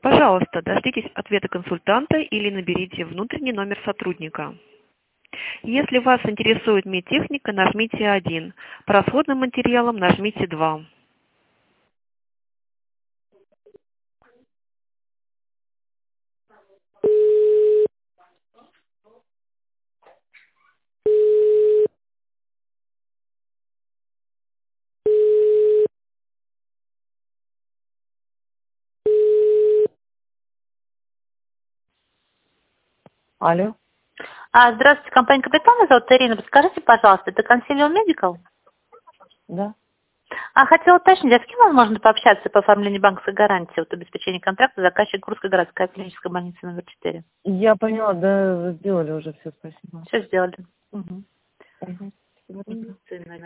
Пожалуйста, дождитесь ответа консультанта или наберите внутренний номер сотрудника. Если вас интересует медтехника, нажмите 1. По расходным материалам нажмите 2. Алло, Здравствуйте, компания «Капитан», меня зовут Ирина. Подскажите, пожалуйста, это Консилиум Медикал? да. Хотела уточнить, а с кем возможно пообщаться по оформлению банковской гарантии, обеспечения контракта заказчик Курской городская клиническая больница номер 4? Я поняла, да, сделали уже все, спасибо. Все сделали. Угу. Мгм. Спасибо. Сын, наверное.